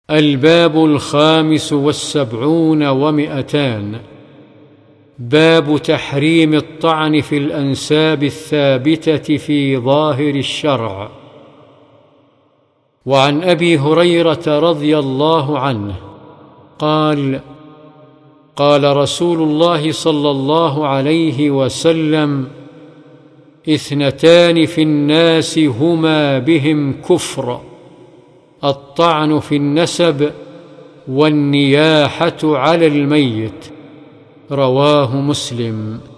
الباب 75 و200. باب تحريم الطعن في الأنساب الثابتة في ظاهر الشرع. وعن أبي هريرة رضي الله عنه قال: قال رسول الله صلى الله عليه وسلم: 2 في الناس هما بهم كفر: الطعن في النسب والنياحة على الميت. رواه مسلم.